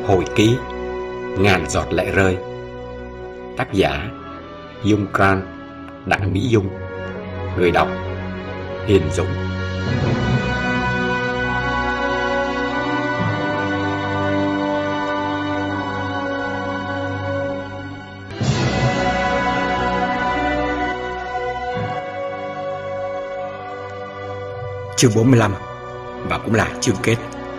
Hồi ký Ngàn giọt lệ rơi. Tác giả Dung Can, Đặng Mỹ Dung. Người đọc Hiền Dũng. Chương 45 và cũng là chương kết.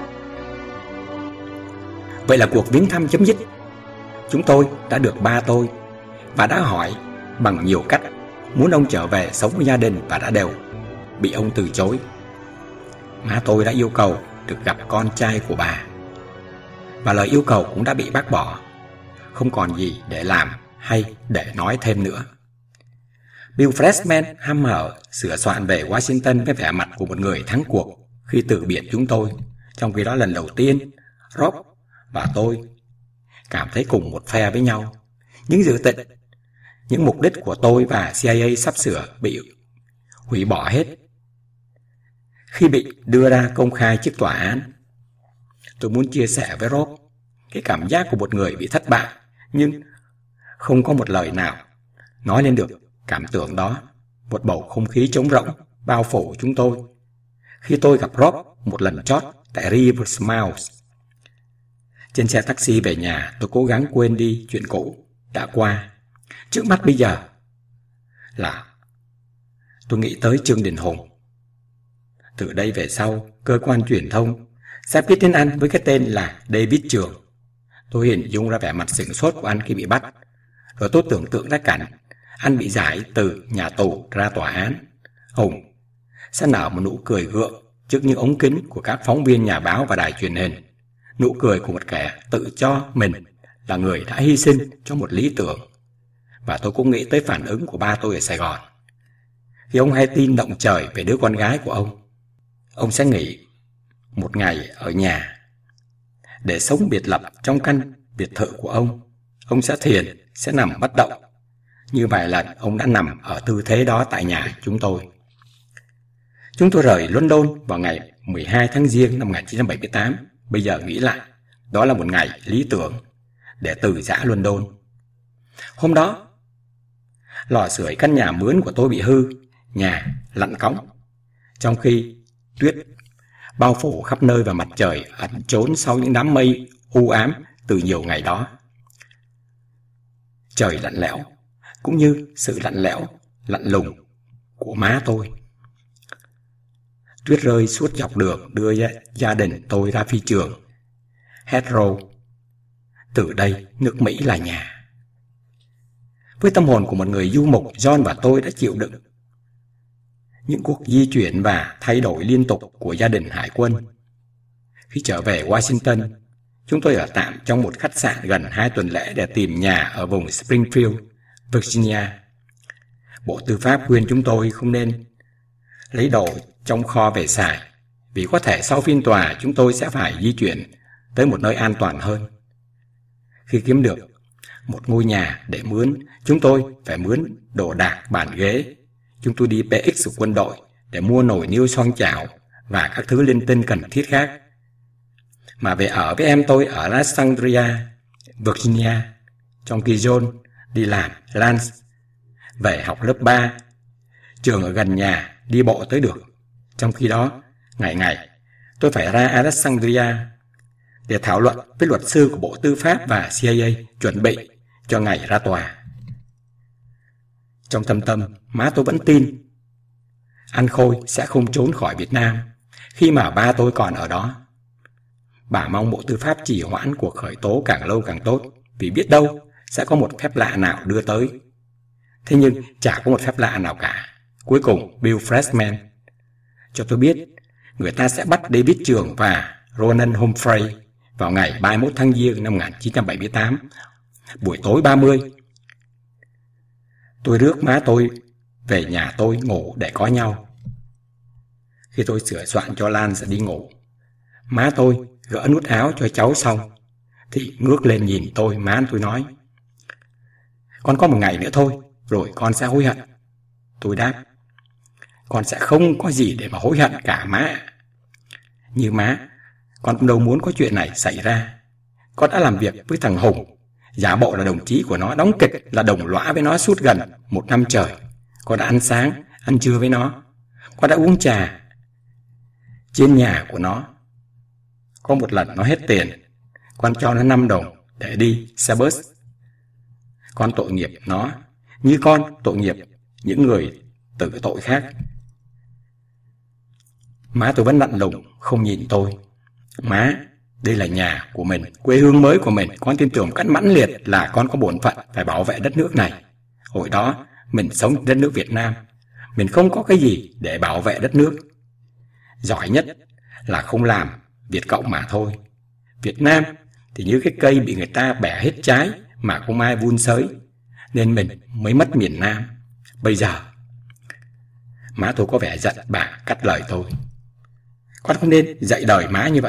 Vậy là cuộc viếng thăm chấm dứt. Chúng tôi đã được ba tôi và đã hỏi bằng nhiều cách muốn ông trở về sống với gia đình và đã đều bị ông từ chối. Má tôi đã yêu cầu được gặp con trai của bà và lời yêu cầu cũng đã bị bác bỏ. Không còn gì để làm hay để nói thêm nữa. Bill Freshman hăm hở sửa soạn về Washington với vẻ mặt của một người thắng cuộc khi từ biệt chúng tôi. Trong khi đó lần đầu tiên Rob và tôi cảm thấy cùng một phe với nhau. Những dự định, những mục đích của tôi và CIA sắp sửa bị hủy bỏ hết khi bị đưa ra công khai trước tòa án. Tôi muốn chia sẻ với Rob cái cảm giác của một người bị thất bại, nhưng không có một lời nào nói lên được cảm tưởng đó. Một bầu không khí trống rỗng bao phủ chúng tôi khi tôi gặp Rob một lần chót tại Riversmouth. Trên xe taxi về nhà, tôi cố gắng quên đi chuyện cũ đã qua. Trước mắt bây giờ là tôi nghĩ tới Trương Đình Hùng. Từ đây về sau, cơ quan truyền thông sẽ biết đến anh với cái tên là David Trường. Tôi hình dung ra vẻ mặt sửng sốt của anh khi bị bắt. Rồi tôi tưởng tượng ra cảnh anh bị giải từ nhà tù ra tòa án. Hùng sẽ nở một nụ cười gượng trước những ống kính của các phóng viên nhà báo và đài truyền hình. Nụ cười của một kẻ tự cho mình là người đã hy sinh cho một lý tưởng. Và tôi cũng nghĩ tới phản ứng của ba tôi ở Sài Gòn khi ông hay tin động trời về đứa con gái của ông. Ông sẽ nghỉ một ngày ở nhà để sống biệt lập trong căn biệt thự của ông. Ông sẽ thiền, sẽ nằm bất động. Như vài lần ông đã nằm ở tư thế đó tại nhà chúng tôi. Chúng tôi rời London vào ngày 12 tháng Giêng năm 1978. Bây giờ nghĩ lại, đó là một ngày lý tưởng để từ giã London. Hôm đó, lò sưởi căn nhà mướn của tôi bị hư, nhà lặn cóng. Trong khi tuyết bao phủ khắp nơi và mặt trời ẩn trốn sau những đám mây u ám từ nhiều ngày đó. Trời lạnh lẽo, cũng như sự lạnh lẽo, lạnh lùng của má tôi. Tuyết rơi suốt dọc đường đưa gia đình tôi ra phi trường Heathrow. Từ đây nước Mỹ là nhà. Với tâm hồn của một người du mục, John và tôi đã chịu đựng những cuộc di chuyển và thay đổi liên tục của gia đình hải quân. Khi trở về Washington, chúng tôi ở tạm trong một khách sạn gần 2 tuần lễ để tìm nhà ở vùng Springfield, Virginia. Bộ Tư pháp khuyên chúng tôi không nên lấy đồ trong kho về xài, vì có thể sau phiên tòa chúng tôi sẽ phải di chuyển tới một nơi an toàn hơn. Khi kiếm được một ngôi nhà để mướn, chúng tôi phải mướn đồ đạc, bàn ghế. Chúng tôi đi PX của quân đội để mua nồi niêu xoong chảo và các thứ linh tinh cần thiết khác. Mà về ở với em tôi ở Alexandria, Virginia, trong khi John đi làm Lance, về học lớp 3, trường ở gần nhà, đi bộ tới được. Trong khi đó, ngày ngày tôi phải ra Alexandria để thảo luận với luật sư của Bộ Tư pháp và CIA chuẩn bị cho ngày ra tòa. Trong thâm tâm, má tôi vẫn tin anh Khôi sẽ không trốn khỏi Việt Nam khi mà ba tôi còn ở đó. Bà mong Bộ Tư pháp trì hoãn cuộc khởi tố càng lâu càng tốt, vì biết đâu sẽ có một phép lạ nào đưa tới. Thế nhưng chả có một phép lạ nào cả. Cuối cùng Bill Freshman cho tôi biết người ta sẽ bắt David Trường và Ronan Humphrey vào ngày 31 tháng Giêng năm 1978, buổi tối 30. Tôi rước má tôi về nhà tôi ngủ để có nhau. Khi tôi sửa soạn cho Lan sẽ đi ngủ, má tôi gỡ nút áo cho cháu xong thì ngước lên nhìn tôi. Má tôi nói: "Con có một ngày nữa thôi, rồi con sẽ hối hận." Tôi đáp: "Con sẽ không có gì để mà hối hận cả má. Như má, con cũng đâu muốn có chuyện này xảy ra. Con đã làm việc với thằng Hùng, giả bộ là đồng chí của nó, đóng kịch là đồng lõa với nó suốt gần 1 năm trời. Con đã ăn sáng, ăn trưa với nó. Con đã uống trà trên nhà của nó. Có một lần nó hết tiền, con cho nó 5 đồng để đi xe bus. Con tội nghiệp nó, như con tội nghiệp những người tử tội khác. Má tôi vẫn lạnh lùng, không nhìn tôi. Má, đây là nhà của mình, quê hương mới của mình. Con tin tưởng một cách mãnh liệt là con có bổn phận phải bảo vệ đất nước này. Hồi đó, mình sống đất nước Việt Nam. Mình không có cái gì để bảo vệ đất nước. Giỏi nhất là không làm Việt Cộng mà thôi. Việt Nam thì như cái cây bị người ta bẻ hết trái mà không ai vun sới, nên mình mới mất miền Nam. Bây giờ, má tôi có vẻ giận, bà cắt lời tôi. Con không nên dạy đời má như vậy.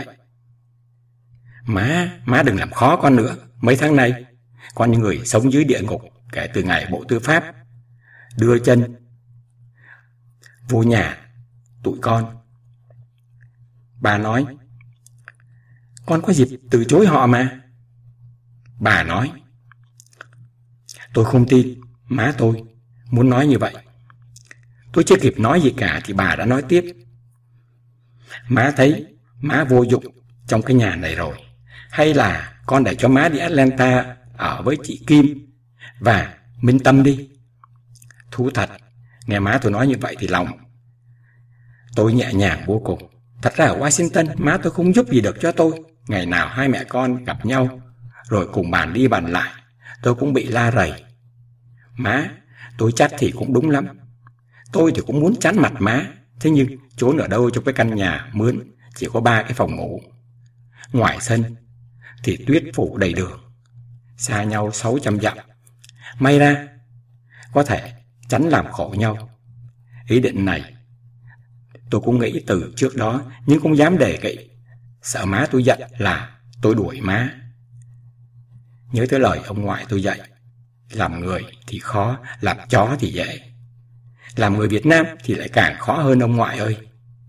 Má đừng làm khó con nữa. Mấy tháng nay, con như người sống dưới địa ngục kể từ ngày Bộ Tư pháp đưa chân vô nhà tụi con. Bà nói, con có dịp từ chối họ mà. Bà nói, tôi không tin má tôi muốn nói như vậy. Tôi chưa kịp nói gì cả thì bà đã nói tiếp. Má thấy má vô dụng trong cái nhà này rồi. Hay là con để cho má đi Atlanta ở với chị Kim và Minh Tâm đi. Thú thật, nghe má tôi nói như vậy thì lòng tôi nhẹ nhàng vô cùng. Thật ra ở Washington, má tôi không giúp gì được cho tôi. Ngày nào hai mẹ con gặp nhau, rồi cùng bàn đi bàn lại, tôi cũng bị la rầy. Má, tôi chắc thì cũng đúng lắm. Tôi thì cũng muốn chán mặt má. Thế nhưng trốn ở đâu trong cái căn nhà mướn chỉ có 3 cái phòng ngủ. Ngoài sân thì tuyết phủ đầy đường, xa nhau 600 dặm. May ra có thể tránh làm khổ nhau. Ý định này tôi cũng nghĩ từ trước đó, nhưng không dám đề nghị, sợ má tôi giận là tôi đuổi má. Nhớ tới lời ông ngoại tôi dạy, làm người thì khó, làm chó thì dễ. Làm người Việt Nam thì lại càng khó hơn ông ngoại ơi.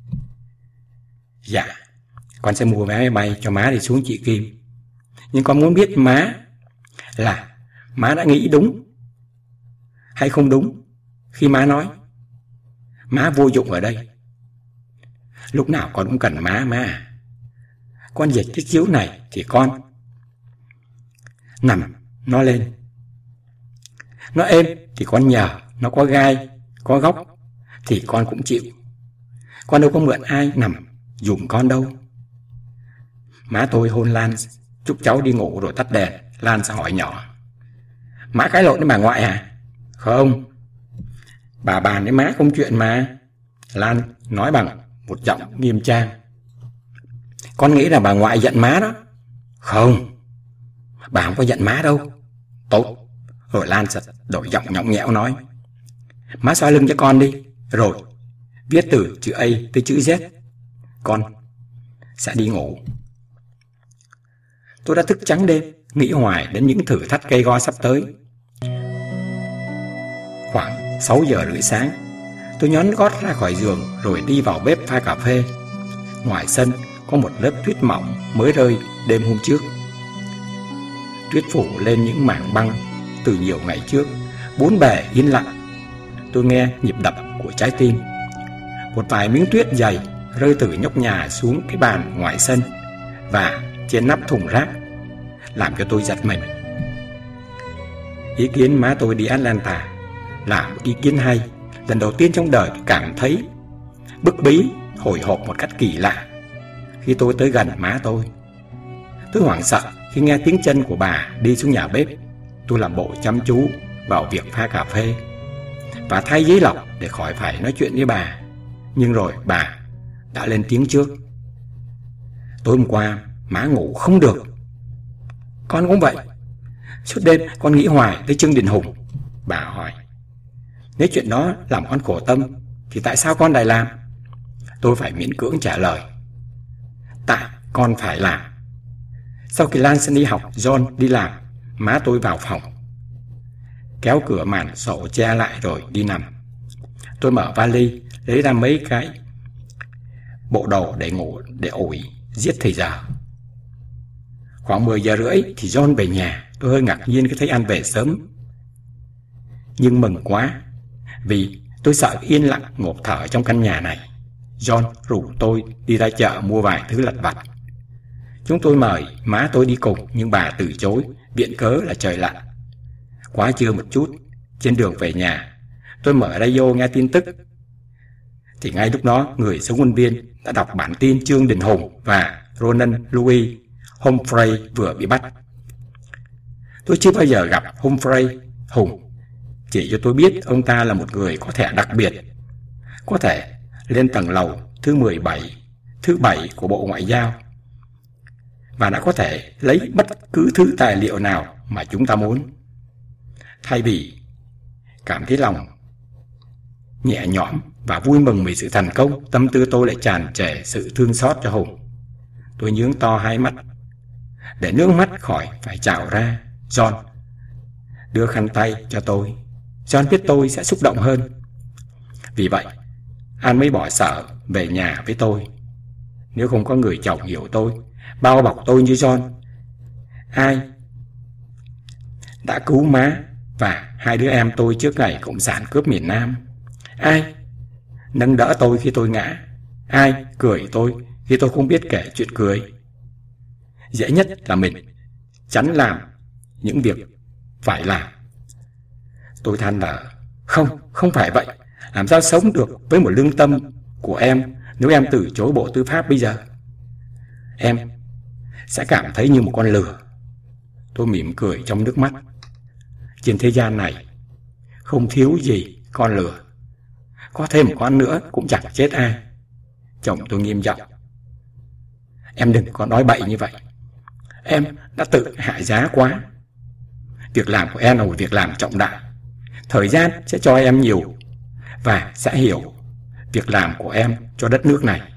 Dạ, con sẽ mua vé máy bay cho má đi xuống chị Kim. Nhưng con muốn biết má đã nghĩ đúng hay không đúng khi má nói má vô dụng ở đây. Lúc nào con cũng cần má mà. Con dịch cái chiếu này thì con nằm nó lên. Nó êm thì con nhờ, nó có gai, có góc thì con cũng chịu. Con đâu có mượn ai nằm dùm con đâu. Má tôi hôn Lan chúc cháu đi ngủ rồi tắt đèn. Lan sẽ hỏi nhỏ, má cãi lộn với bà ngoại à? Không, bà bàn với má không chuyện mà. Lan nói bằng một giọng nghiêm trang. Con nghĩ là bà ngoại giận má đó. Không, bà không có giận má đâu. Tốt. Rồi Lan sẽ đổi giọng nhõng nhẽo nói, má xoa lưng cho con đi, rồi viết từ chữ A tới chữ Z. Con sẽ đi ngủ. Tôi đã thức trắng đêm, nghĩ hoài đến những thử thách cây go sắp tới. Khoảng 6 giờ rưỡi sáng, tôi nhón gót ra khỏi giường rồi đi vào bếp pha cà phê. Ngoài sân có một lớp tuyết mỏng mới rơi đêm hôm trước. Tuyết phủ lên những mảng băng từ nhiều ngày trước. Bốn bề yên lặng. Tôi nghe nhịp đập của trái tim. Một vài miếng tuyết dày rơi từ nhóc nhà xuống cái bàn ngoài sân và trên nắp thùng rác, làm cho tôi giật mình. Ý kiến má tôi đi Atlanta là một ý kiến hay. Lần đầu tiên trong đời tôi cảm thấy bức bí, hồi hộp một cách kỳ lạ khi tôi tới gần má tôi. Tôi hoảng sợ khi nghe tiếng chân của bà đi xuống nhà bếp. Tôi làm bộ chăm chú vào việc pha cà phê và thay giấy lọc để khỏi phải nói chuyện với bà. Nhưng rồi bà đã lên tiếng trước. Tối hôm qua má ngủ không được. Con cũng vậy. Suốt đêm con nghĩ hoài tới Trương Đình Hùng. Bà hỏi, nếu chuyện đó làm con khổ tâm thì tại sao con lại làm? Tôi phải miễn cưỡng trả lời, tại con phải làm. Sau khi Lan đi học, John đi làm, má tôi vào phòng, kéo cửa màn sổ che lại rồi đi nằm. Tôi mở vali, lấy ra mấy cái bộ đồ để ngủ, để ủi giết thời giờ. Khoảng 10 giờ rưỡi thì John về nhà. Tôi hơi ngạc nhiên khi thấy anh về sớm, nhưng mừng quá, vì tôi sợ yên lặng ngộp thở trong căn nhà này. John rủ tôi đi ra chợ mua vài thứ lặt vặt. Chúng tôi mời má tôi đi cùng, nhưng bà từ chối, viện cớ là trời lạnh. Quá trưa một chút, trên đường về nhà, tôi mở radio nghe tin tức. Thì ngay lúc đó, người sống quân viên đã đọc bản tin Trương Đình Hùng và Ronan Louis Humphrey vừa bị bắt. Tôi chưa bao giờ gặp Humphrey. Hùng chỉ cho tôi biết ông ta là một người có thẻ đặc biệt, có thể lên tầng lầu thứ 17, thứ 7 của Bộ Ngoại giao, và đã có thể lấy bất cứ thứ tài liệu nào mà chúng ta muốn. Thay vì cảm thấy lòng nhẹ nhõm và vui mừng vì sự thành công, tâm tư tôi lại tràn trề sự thương xót cho Hùng. Tôi nhướng to hai mắt để nước mắt khỏi phải trào ra. John đưa khăn tay cho tôi. John biết tôi sẽ xúc động hơn, vì vậy anh mới bỏ sợ về nhà với tôi. Nếu không có người chồng hiểu tôi, bao bọc tôi như John, ai đã cứu má và hai đứa em tôi trước ngày Cộng sản cướp miền Nam? Ai nâng đỡ tôi khi tôi ngã? Ai cười tôi khi tôi không biết kể chuyện cười? Dễ nhất là mình tránh làm những việc phải làm. Tôi than thở, không phải vậy. Làm sao sống được với một lương tâm của em nếu em từ chối Bộ Tư pháp bây giờ? Em sẽ cảm thấy như một con lừa. Tôi mỉm cười trong nước mắt. Trên thế gian này không thiếu gì con lừa. Có thêm một con nữa cũng chẳng chết ai. Chồng tôi nghiêm giọng. Em đừng có nói bậy như vậy. Em đã tự hạ giá quá. Việc làm của em là một việc làm trọng đại. Thời gian sẽ cho em nhiều và sẽ hiểu việc làm của em cho đất nước này.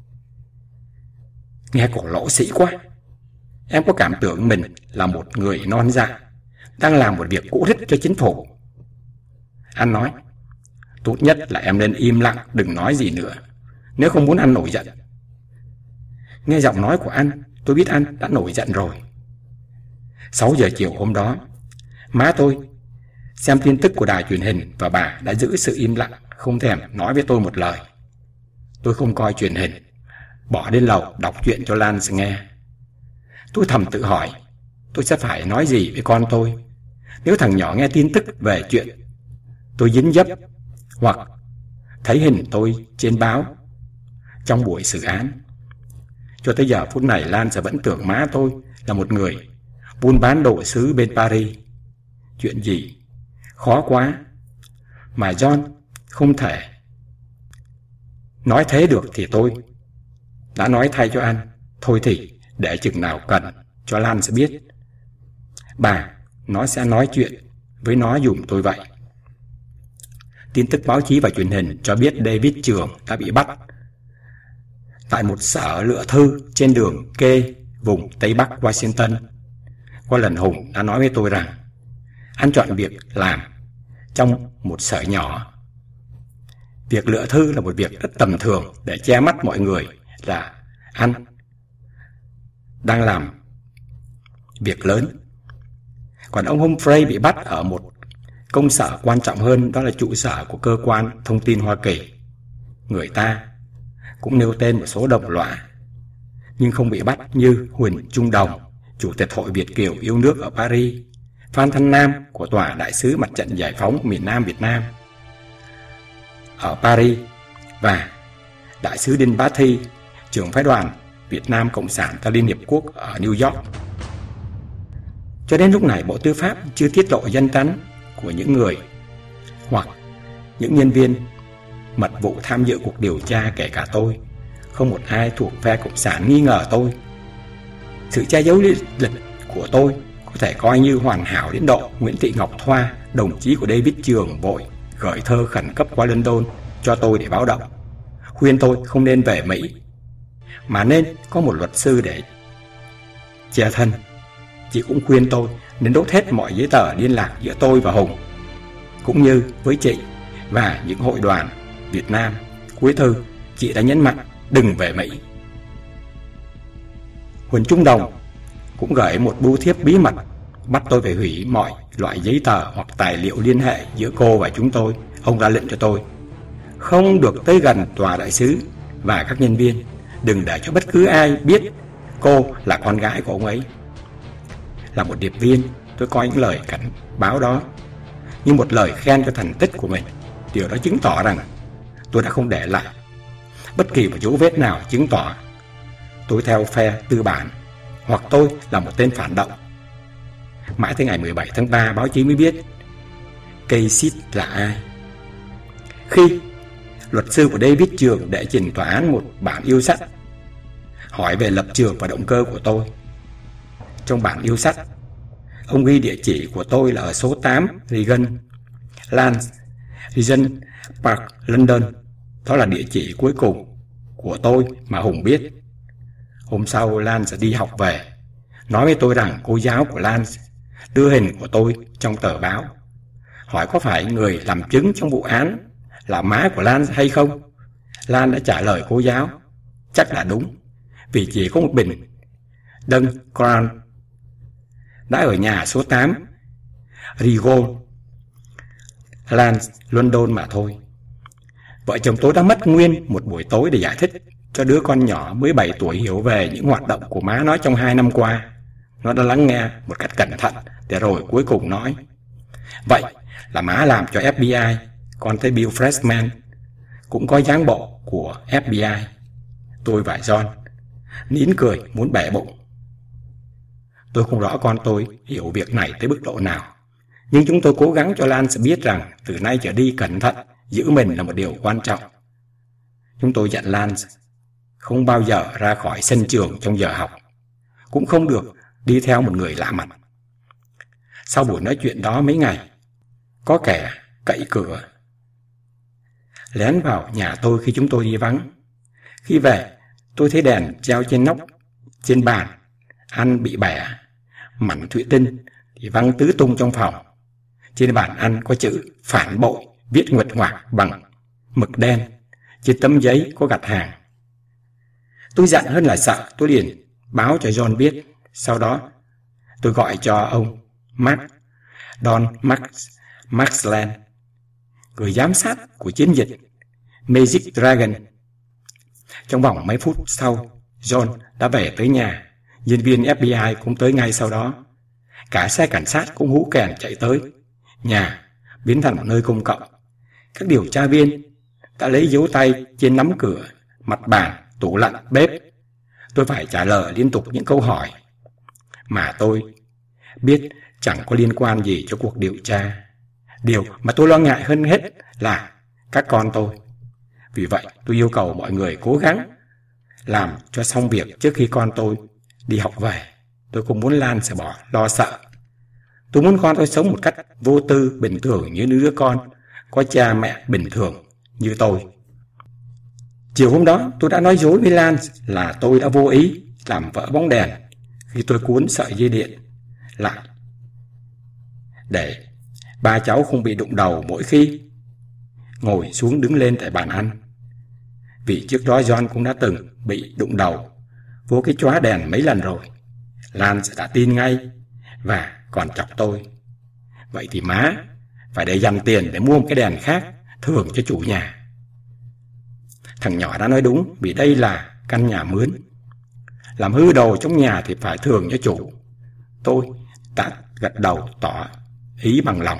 Nghe cổ lỗ sĩ quá. Em có cảm tưởng mình là một người non dạ đang làm một việc cũ rích cho chính phủ. Anh nói, tốt nhất là em nên im lặng, đừng nói gì nữa, nếu không muốn anh nổi giận. Nghe giọng nói của anh, tôi biết anh đã nổi giận rồi. 6 giờ chiều hôm đó, má tôi xem tin tức của đài truyền hình và bà đã giữ sự im lặng, không thèm nói với tôi một lời. Tôi không coi truyền hình, bỏ lên lầu đọc chuyện cho Lance nghe. Tôi thầm tự hỏi, tôi sẽ phải nói gì với con tôi nếu thằng nhỏ nghe tin tức về chuyện tôi dính dấp hoặc thấy hình tôi trên báo trong buổi xử án. Cho tới giờ phút này, Lance vẫn tưởng má tôi là một người buôn bán đồ sứ bên Paris. Chuyện gì khó quá mà John không thể nói thế được thì tôi đã nói thay cho anh. Thôi thì để chừng nào cần cho Lance biết, bà nó sẽ nói chuyện với nó giùm tôi vậy. Tin tức báo chí và truyền hình cho biết David Trường đã bị bắt tại một sở lựa thư trên đường Kê, vùng Tây Bắc Washington. Có lần Hùng đã nói với tôi rằng anh chọn việc làm trong một sở nhỏ. Việc lựa thư là một việc rất tầm thường để che mắt mọi người là anh đang làm việc lớn. Còn ông Humphrey bị bắt ở một công sở quan trọng hơn, đó là trụ sở của cơ quan thông tin Hoa Kỳ. Người ta cũng nêu tên một số đồng lõa, nhưng không bị bắt như Huỳnh Trung Đồng, Chủ tịch Hội Việt Kiều yêu nước ở Paris, Phan Thanh Nam của Tòa Đại sứ Mặt trận Giải phóng miền Nam Việt Nam ở Paris và Đại sứ Đinh Bá Thi, trưởng phái đoàn Việt Nam Cộng sản tại Liên Hiệp Quốc ở New York. Cho đến lúc này, Bộ Tư pháp chưa tiết lộ danh tính của những người hoặc những nhân viên mật vụ tham dự cuộc điều tra, kể cả tôi. Không một ai thuộc phe Cộng sản nghi ngờ tôi. Sự che giấu lịch của tôi có thể coi như hoàn hảo đến độ Nguyễn Thị Ngọc Thoa, đồng chí của David Trường, vội gửi thơ khẩn cấp qua London cho tôi để báo động, khuyên tôi không nên về Mỹ mà nên có một luật sư để che thân. Chị cũng khuyên tôi nên đốt hết mọi giấy tờ liên lạc giữa tôi và Hùng, cũng như với chị và những hội đoàn Việt Nam. Cuối thư, chị đã nhấn mạnh đừng về Mỹ. Huỳnh Trung Đồng cũng gửi một bưu thiếp bí mật bắt tôi phải hủy mọi loại giấy tờ hoặc tài liệu liên hệ giữa cô và chúng tôi. Ông ra lệnh cho tôi không được tới gần tòa đại sứ và các nhân viên, đừng để cho bất cứ ai biết cô là con gái của ông ấy. Là một điệp viên, tôi coi những lời cảnh báo đó như một lời khen cho thành tích của mình. Điều đó chứng tỏ rằng tôi đã không để lại bất kỳ một dấu vết nào chứng tỏ tôi theo phe tư bản hoặc tôi là một tên phản động. Mãi tới ngày 17 tháng 3 báo chí mới biết Casey là ai. Khi luật sư của David Trường đệ trình tòa án một bản yêu sách hỏi về lập trường và động cơ của tôi. Trong bản yêu sách, ông ghi địa chỉ của tôi là ở số 8 Regent Park, London. Đó là địa chỉ cuối cùng của tôi mà Hùng biết. Hôm sau Lance đi học về, nói với tôi rằng cô giáo của Lance đưa hình của tôi trong tờ báo, hỏi có phải người làm chứng trong vụ án là má của Lance hay không. Lan đã trả lời cô giáo chắc là đúng, vì chỉ có một bình Dun Crown đã ở nhà số 8 Regal Lance, London mà thôi. Vợ chồng tôi đã mất nguyên một buổi tối để giải thích cho đứa con nhỏ mới 7 tuổi hiểu về những hoạt động của má nó trong 2 năm qua. Nó đã lắng nghe một cách cẩn thận để rồi cuối cùng nói: vậy là má làm cho FBI, còn thấy Bill Freshman cũng có dáng bộ của FBI. Tôi và John nín cười muốn bẻ bụng. Tôi không rõ con tôi hiểu việc này tới mức độ nào, nhưng chúng tôi cố gắng cho Lance biết rằng từ nay trở đi cẩn thận giữ mình là một điều quan trọng. Chúng tôi dặn Lance không bao giờ ra khỏi sân trường trong giờ học, cũng không được đi theo một người lạ mặt. Sau buổi nói chuyện đó mấy ngày, có kẻ cậy cửa lén vào nhà tôi khi chúng tôi đi vắng. Khi về, tôi thấy đèn treo trên nóc, trên bàn ăn bị bẻ, mảnh thủy tinh thì văng tứ tung trong phòng. Trên bàn ăn có chữ phản bội viết nguệch ngoạc bằng mực đen, trên tấm giấy có gạch hàng. Tôi giận hơn là sợ, tôi liền báo cho John biết. Sau đó tôi gọi cho ông Don Maxland, người giám sát của chiến dịch Magic Dragon. Trong vòng mấy phút sau, John đã về tới nhà. Nhân viên FBI cũng tới ngay sau đó. Cả xe cảnh sát cũng hú kèn chạy tới. Nhà biến thành một nơi công cộng. Các điều tra viên đã lấy dấu tay trên nắm cửa, mặt bàn, tủ lạnh, bếp. Tôi phải trả lời liên tục những câu hỏi mà tôi biết chẳng có liên quan gì cho cuộc điều tra. Điều mà tôi lo ngại hơn hết là các con tôi. Vì vậy tôi yêu cầu mọi người cố gắng làm cho xong việc trước khi con tôi đi học về. Tôi không muốn Lan sẽ bỏ lo sợ. Tôi muốn con tôi sống một cách vô tư, bình thường như đứa con có cha mẹ bình thường như tôi. Chiều hôm đó tôi đã nói dối với Lan là tôi đã vô ý làm vỡ bóng đèn khi tôi cuốn sợi dây điện lại để ba cháu không bị đụng đầu mỗi khi ngồi xuống đứng lên tại bàn ăn. Vì trước đó John cũng đã từng bị đụng đầu vô cái chóa đèn mấy lần rồi. Lan đã tin ngay và còn chọc tôi. Vậy thì má phải để dành tiền để mua một cái đèn khác thưởng cho chủ nhà. Thằng nhỏ đã nói đúng, vì đây là căn nhà mướn. Làm hư đồ trong nhà thì phải thưởng cho chủ. Tôi đã gật đầu tỏ ý bằng lòng.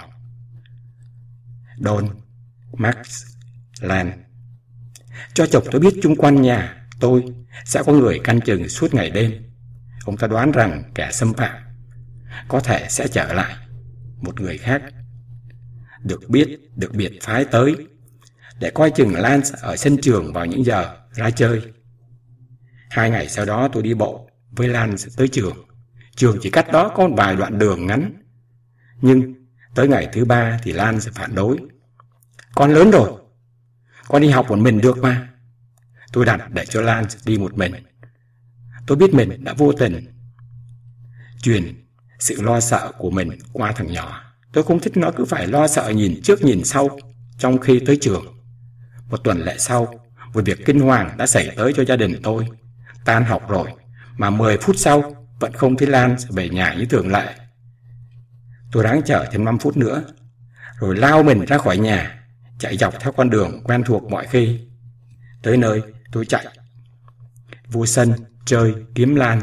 Don Maxland cho chồng tôi biết chung quanh nhà tôi sẽ có người canh chừng suốt ngày đêm. Ông ta đoán rằng kẻ xâm phạm có thể sẽ trở lại. Một người khác được biệt phái tới để coi chừng Lance ở sân trường vào những giờ ra chơi. 2 ngày sau đó tôi đi bộ với Lance tới trường. Trường chỉ cách đó có một vài đoạn đường ngắn. Nhưng tới ngày thứ 3 thì Lance phản đối. Con lớn rồi, con đi học một mình được mà. Tôi đặt để cho Lance đi một mình. Tôi biết mình đã vô tình truyền sự lo sợ của mình qua thằng nhỏ. Tôi không thích nó cứ phải lo sợ nhìn trước nhìn sau trong khi tới trường. Một tuần lễ sau, một việc kinh hoàng đã xảy tới cho gia đình tôi. Tan học rồi, mà 10 phút sau vẫn không thấy Lan về nhà như thường lệ. Tôi ráng chờ thêm 5 phút nữa, rồi lao mình ra khỏi nhà, chạy dọc theo con đường quen thuộc mọi khi. Tới nơi tôi chạy vô sân chơi kiếm Lan.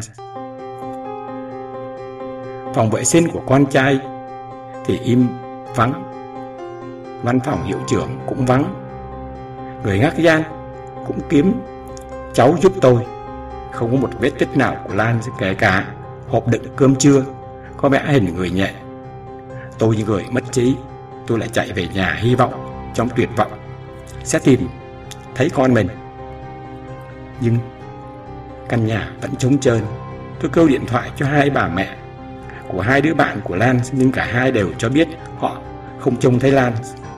Phòng vệ sinh của con trai thì im vắng, văn phòng hiệu trưởng cũng vắng. Người ngác gian cũng kiếm cháu giúp tôi. Không có một vết tích nào của Lan, kể cả hộp đựng cơm trưa có vẽ hình người nhẹ. Tôi như người mất trí, tôi lại chạy về nhà hy vọng trong tuyệt vọng sẽ tìm thấy con mình. Nhưng căn nhà vẫn trống trơn. Tôi kêu điện thoại cho hai bà mẹ của hai đứa bạn của Lan, nhưng cả hai đều cho biết họ không trông thấy Lan.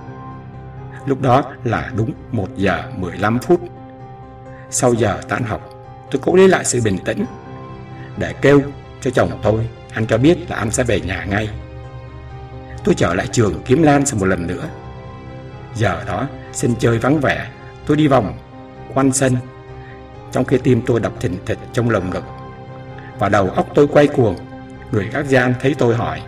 Lúc đó là đúng 1 giờ 15 phút. Sau giờ tan học, tôi cố lấy lại sự bình tĩnh để kêu cho chồng tôi. Anh cho biết là anh sẽ về nhà ngay. Tôi trở lại trường kiếm Lan một lần nữa. Giờ đó sân chơi vắng vẻ. Tôi đi vòng quanh sân, trong khi tim tôi đập thình thịch trong lồng ngực và đầu óc tôi quay cuồng. Người gác gian thấy tôi hỏi: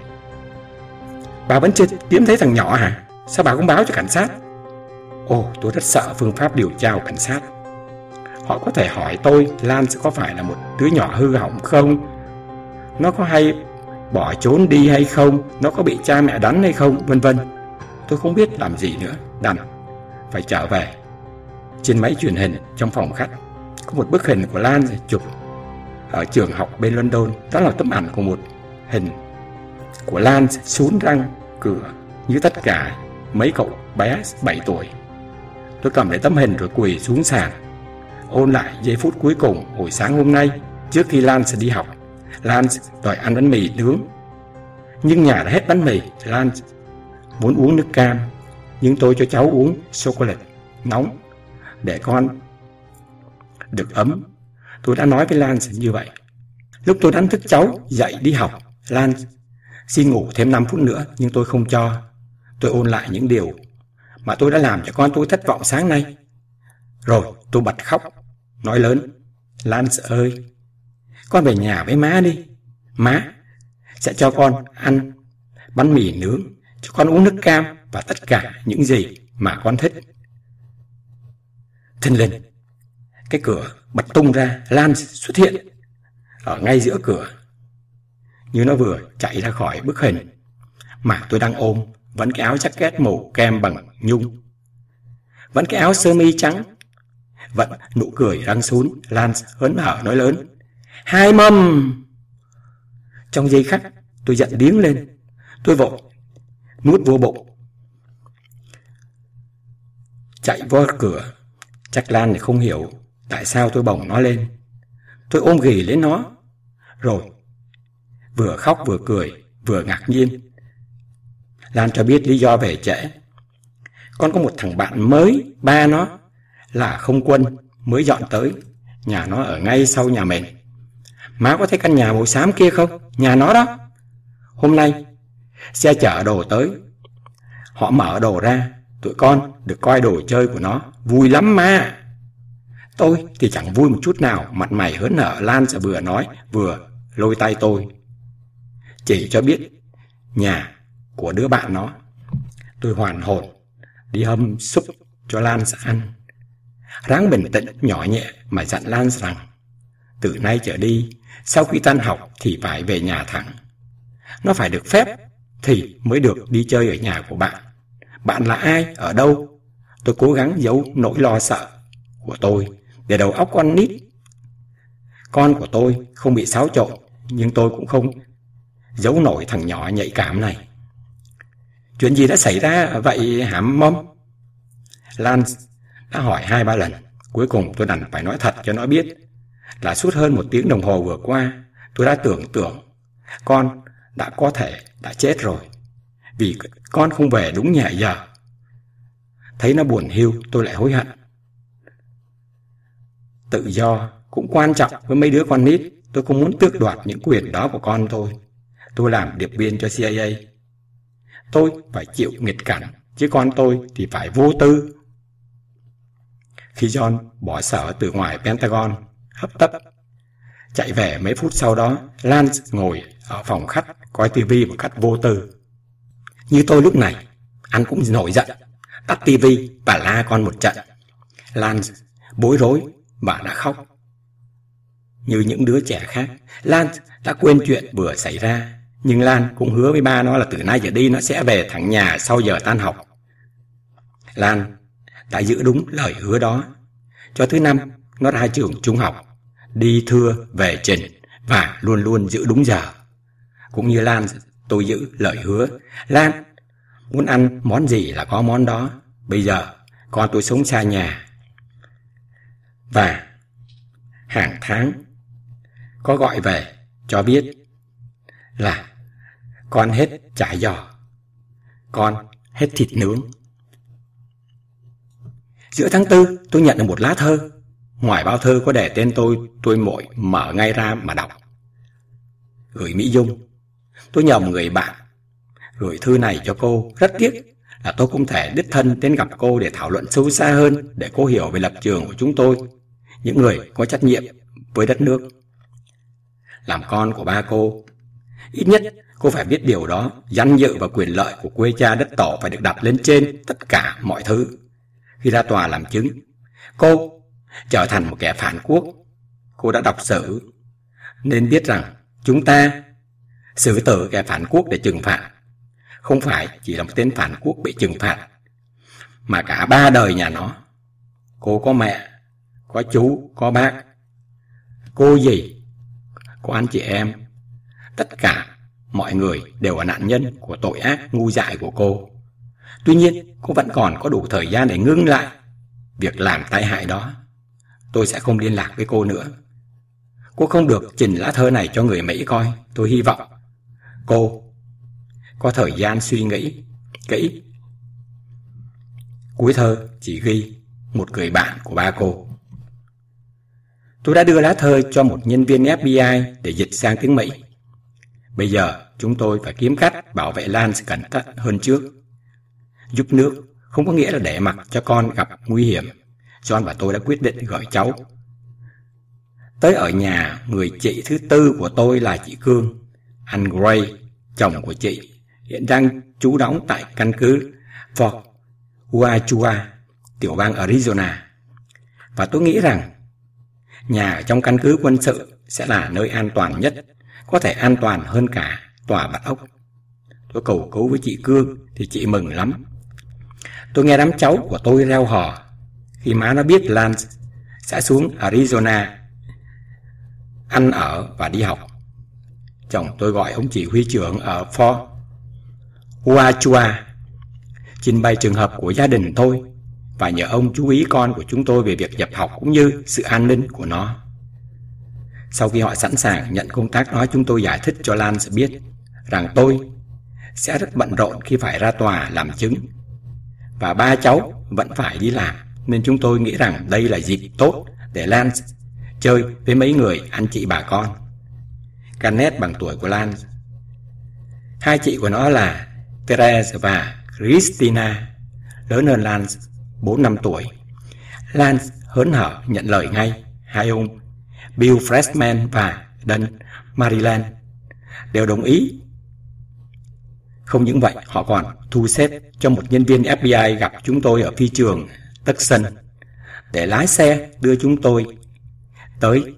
"Bà vẫn chưa kiếm thấy thằng nhỏ hả? Sao bà không báo cho cảnh sát?" Ồ, tôi rất sợ phương pháp điều tra của cảnh sát. Họ có thể hỏi tôi Lan có phải là một đứa nhỏ hư hỏng không, nó có hay bỏ trốn đi hay không, nó có bị cha mẹ đánh hay không, vân vân. Tôi không biết làm gì nữa, đành phải trở về. Trên máy truyền hình trong phòng khách có một bức hình của Lan chụp ở trường học bên London. Đó là tấm ảnh của một hình của Lan sún răng cửa như tất cả mấy cậu bé 7 tuổi. Tôi cầm lấy tấm hình rồi quỳ xuống sàn, ôn lại giây phút cuối cùng hồi sáng hôm nay trước khi Lan sẽ đi học. Lan đòi ăn bánh mì nướng, nhưng nhà đã hết bánh mì. Lan muốn uống nước cam, nhưng tôi cho cháu uống chocolate nóng để con được ấm. Tôi đã nói với Lan như vậy. Lúc tôi đánh thức cháu dậy đi học, Lan xin ngủ thêm 5 phút nữa, nhưng tôi không cho. Tôi ôn lại những điều mà tôi đã làm cho con tôi thất vọng sáng nay. Rồi tôi bật khóc, nói lớn: "Lan ơi, con về nhà với má đi. Má sẽ cho con ăn bánh mì nướng, cho con uống nước cam và tất cả những gì mà con thích." Thình lình, cái cửa bật tung ra. Lan xuất hiện ở ngay giữa cửa, như nó vừa chạy ra khỏi bức hình mà tôi đang ôm, vẫn cái áo jacket màu kem bằng nhung, vẫn cái áo sơ mi trắng, vẫn nụ cười răng sún. Lan hớn hở nói lớn: "Hai mâm!" Trong giây khắc tôi giận điếng lên. Tôi vội nuốt vô bụng, chạy vô cửa. Chắc Lan thì không hiểu tại sao tôi bồng nó lên. Tôi ôm ghì lấy nó, rồi vừa khóc vừa cười vừa ngạc nhiên. Lan cho biết lý do về trễ: "Con có một thằng bạn mới, ba nó là không quân, mới dọn tới. Nhà nó ở ngay sau nhà mình. Má có thấy căn nhà màu xám kia không? Nhà nó đó. Hôm nay xe chở đồ tới, họ mở đồ ra, tụi con được coi đồ chơi của nó. Vui lắm má." Tôi thì chẳng vui một chút nào, mặt mày hớn hở. Lan sẽ vừa nói vừa lôi tay tôi, chỉ cho biết nhà của đứa bạn nó. Tôi hoàn hồn đi hâm súp cho Lan ăn, ráng bình tĩnh nhỏ nhẹ mà dặn Lan rằng từ nay trở đi, sau khi tan học thì phải về nhà thẳng. Nó phải được phép thì mới được đi chơi ở nhà của bạn. Bạn là ai, ở đâu? Tôi cố gắng giấu nỗi lo sợ của tôi để đầu óc con nít. Con của tôi không bị xáo trộn, nhưng tôi cũng không giấu nổi thằng nhỏ nhạy cảm này. "Chuyện gì đã xảy ra vậy hả Mom?" Lan đã hỏi 2-3 lần. Cuối cùng tôi đành phải nói thật cho nó biết là suốt hơn 1 tiếng đồng hồ vừa qua, tôi đã tưởng con có thể đã chết rồi, vì con không về đúng nhà giờ. Thấy nó buồn hiu, tôi lại hối hận. Tự do cũng quan trọng với mấy đứa con nít. Tôi không muốn tước đoạt những quyền đó của con tôi. Tôi làm điệp viên cho CIA, tôi phải chịu nghịch cảnh, chứ con tôi thì phải vô tư. Khi John bỏ sở từ ngoài Pentagon hấp tấp Chạy về mấy phút sau đó, Lance ngồi ở phòng khách coi tivi một cách vô tư. Như tôi lúc này, anh cũng nổi giận, tắt tivi và la con một trận. Lance bối rối và đã khóc. Như những đứa trẻ khác, Lance đã quên chuyện vừa xảy ra. Nhưng Lan cũng hứa với ba nó là từ nay trở đi nó sẽ về thẳng nhà sau giờ tan học. Lan đã giữ đúng lời hứa đó. Cho thứ năm, nó ra trường trung học, đi thưa về trình và luôn luôn giữ đúng giờ. Cũng như Lan, tôi giữ lời hứa. Lan muốn ăn món gì là có món đó. Bây giờ con tôi sống xa nhà, và hàng tháng có gọi về cho biết là con hết chả giò, con hết thịt nướng. Giữa tháng 4, tôi nhận được một lá thơ. Ngoài bao thơ có đề tên tôi vội mở ngay ra mà đọc. Gửi Mỹ Dung. Tôi nhờ một người bạn gửi thư này cho cô. Rất tiếc là tôi không thể đích thân đến gặp cô để thảo luận sâu xa hơn, để cô hiểu về lập trường của chúng tôi, những người có trách nhiệm với đất nước. Làm con của ba cô, ít nhất cô phải biết điều đó. Danh dự và quyền lợi của quê cha đất tổ phải được đặt lên trên tất cả mọi thứ. Khi ra tòa làm chứng, cô trở thành một kẻ phản quốc. Cô đã đọc sử nên biết rằng chúng ta xử tử kẻ phản quốc để trừng phạt. Không phải chỉ là một tên phản quốc bị trừng phạt, mà cả ba đời nhà nó. Cô có mẹ, có chú, có bác, cô dì, có anh chị em. Tất cả mọi người đều là nạn nhân của tội ác ngu dại của cô. Tuy nhiên, cô vẫn còn có đủ thời gian để ngưng lại việc làm tai hại đó. Tôi sẽ không liên lạc với cô nữa. Cô không được trình lá thơ này cho người Mỹ coi. Tôi hy vọng cô có thời gian suy nghĩ kỹ. Cuối thơ chỉ ghi một người bạn của ba cô. Tôi đã đưa lá thơ cho một nhân viên FBI để dịch sang tiếng Mỹ. Bây giờ chúng tôi phải kiếm cách bảo vệ Lance cẩn thận hơn trước. Giúp nước không có nghĩa là để mặc cho con gặp nguy hiểm. John và tôi đã quyết định gửi cháu tới ở nhà người chị thứ tư của tôi là chị Cương. Anh Gray, chồng của chị, hiện đang trú đóng tại căn cứ Fort Huachua, tiểu bang Arizona. Và tôi nghĩ rằng nhà ở trong căn cứ quân sự sẽ là nơi an toàn nhất, có thể an toàn hơn cả tòa bạch ốc. Tôi cầu cứu với chị Cương thì chị mừng lắm. Tôi nghe đám cháu của tôi reo hò khi má nó biết Lance sẽ xuống Arizona ăn ở và đi học. Chồng tôi gọi ông chỉ huy trưởng ở Fort Huachua trình bày trường hợp của gia đình tôi và nhờ ông chú ý con của chúng tôi về việc nhập học cũng như sự an ninh của nó. Sau khi họ sẵn sàng nhận công tác đó, chúng tôi giải thích cho Lance biết rằng tôi sẽ rất bận rộn khi phải ra tòa làm chứng và ba cháu vẫn phải đi làm, nên chúng tôi nghĩ rằng đây là dịp tốt để Lance chơi với mấy người anh chị bà con. Kenneth bằng tuổi của Lance. Hai chị của nó là Therese và Christina, lớn hơn Lance 4 năm tuổi. Lance hớn hở nhận lời ngay. Hai ông Bill Freshman và Dan Maryland đều đồng ý. Không những vậy, họ còn thu xếp cho một nhân viên FBI gặp chúng tôi ở phi trường Tucson để lái xe đưa chúng tôi tới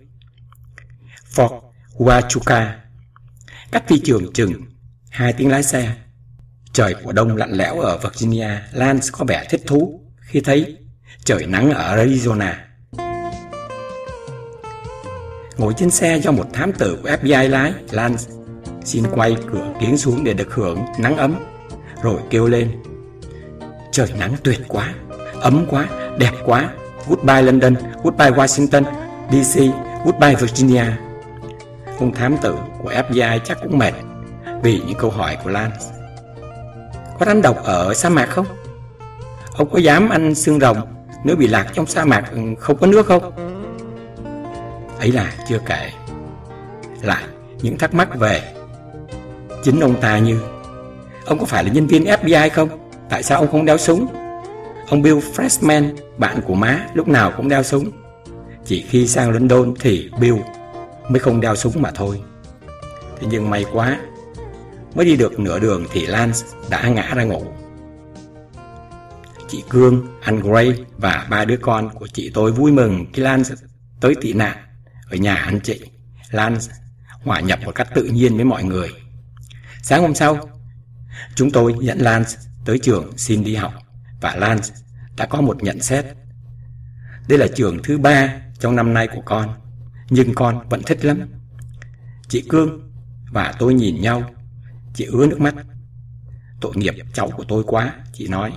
Fort Huachua, cách phi trường chừng 2 tiếng lái xe. Trời mùa đông lạnh lẽo ở Virginia. Lance có vẻ thích thú khi thấy trời nắng ở Arizona. Ngồi trên xe do một thám tử của FBI lái, Lance xin quay cửa kính xuống để được hưởng nắng ấm, rồi kêu lên: trời nắng tuyệt quá, ấm quá, đẹp quá. Goodbye London, goodbye Washington DC, goodbye Virginia. Ông thám tử của FBI chắc cũng mệt vì những câu hỏi của Lance. Có rắn độc ở sa mạc không? Ông có dám ăn xương rồng nếu bị lạc trong sa mạc không có nước không? Ấy là chưa kể lại những thắc mắc về chính ông ta, như ông có phải là nhân viên FBI không? Tại sao ông không đeo súng? Ông Bill Freshman, bạn của má, lúc nào cũng đeo súng. Chỉ khi sang London thì Bill mới không đeo súng mà thôi. Thế nhưng may quá, mới đi được nửa đường thì Lance đã ngã ra ngủ. Chị Cương, anh Gray và 3 đứa con của chị tôi vui mừng khi Lance tới tị nạn ở nhà anh chị. Lance hòa nhập một cách tự nhiên với mọi người. Sáng hôm sau, chúng tôi dẫn Lance tới trường xin đi học, và Lance đã có một nhận xét: đây là trường thứ 3 trong năm nay của con, nhưng con vẫn thích lắm. Chị Cương và tôi nhìn nhau, chị ứa nước mắt. Tội nghiệp cháu của tôi quá, chị nói.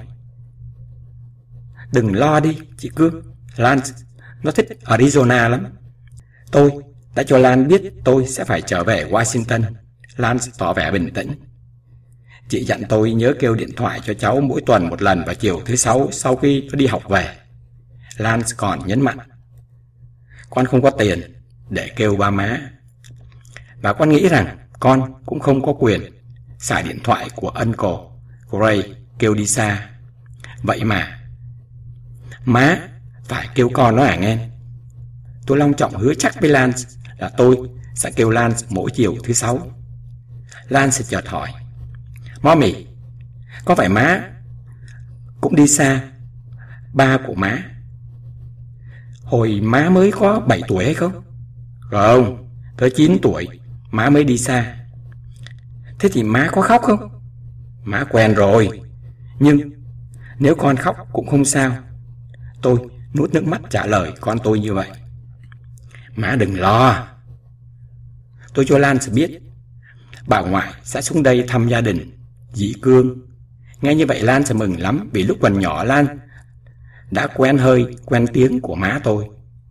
Đừng lo đi chị Cương, Lance nó thích Arizona lắm. Tôi đã cho Lance biết tôi sẽ phải trở về Washington. Lance tỏ vẻ bình tĩnh. Chị dặn tôi nhớ kêu điện thoại cho cháu mỗi tuần một lần vào chiều thứ 6 sau khi nó đi học về. Lance còn nhấn mạnh: con không có tiền để kêu ba má, và con nghĩ rằng con cũng không có quyền xài điện thoại của Uncle Gray kêu đi xa. Vậy mà má phải kêu con nó à nghe. Tôi long trọng hứa chắc với Lance là tôi sẽ kêu Lance mỗi chiều thứ 6. Lance chợt hỏi: Mommy, có phải má cũng đi xa ba của má hồi má mới có 7 tuổi hay không? Không, tới 9 tuổi má mới đi xa. Thế thì má có khóc không? Má quen rồi, nhưng nếu con khóc cũng không sao. Tôi nuốt nước mắt trả lời con tôi như vậy. Má đừng lo. Tôi cho Lance biết bà ngoại sẽ xuống đây thăm gia đình dì Cương. Nghe như vậy Lance mừng lắm, vì lúc còn nhỏ Lance đã quen tiếng của má tôi.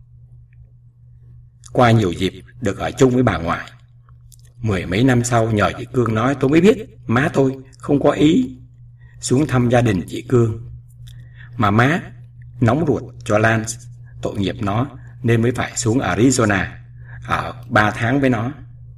Qua nhiều dịp được ở chung với bà ngoại, 10 mấy năm sau nhờ chị Cương nói tôi mới biết má tôi không có ý xuống thăm gia đình chị Cương, mà má nóng ruột cho Lance, tội nghiệp nó, nên mới phải xuống Arizona ở 3 tháng với nó.